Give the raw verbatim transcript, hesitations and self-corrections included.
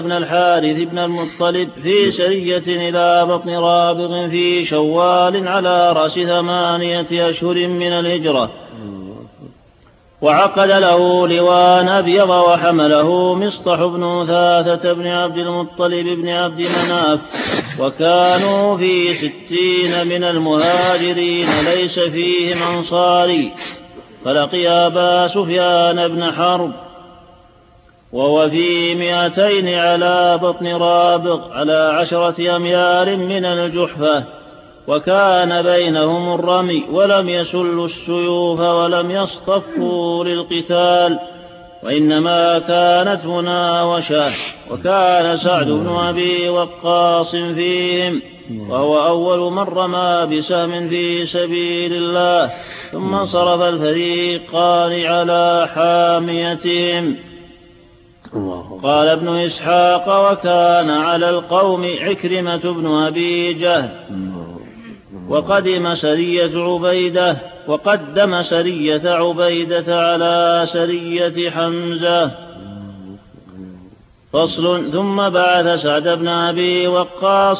بن الحارث بن المطلب في سرية إلى بطن رابغ في شوال على رأس ثمانية أشهر من الهجرة، وعقد له لواء أبيض وحمله مصطح بن أثاثة بن عبد المطلب بن عبد مناف، وكانوا في ستين من المهاجرين ليس فيهم أنصاري، فلقي أبا سفيان بن حرب وهو في مئتين على بطن رابغ على عشرة أميال من الجحفة، وكان بينهم الرمي، ولم يسلوا السيوف ولم يصطفوا للقتال، وإنما كانت مناوشة. وكان سعد بن أبي وقاص فيهم، وهو أول من رمى بسهم في سبيل الله، ثم انصرف الفريقان على حاميتهم. قال ابن إسحاق: وكان على القوم عكرمة بن أبي جهل، وقدم سرية عبيدة وقدم سرية عبيدة على سرية حمزة. فصل. ثم بعث سعد بن أبي وقاص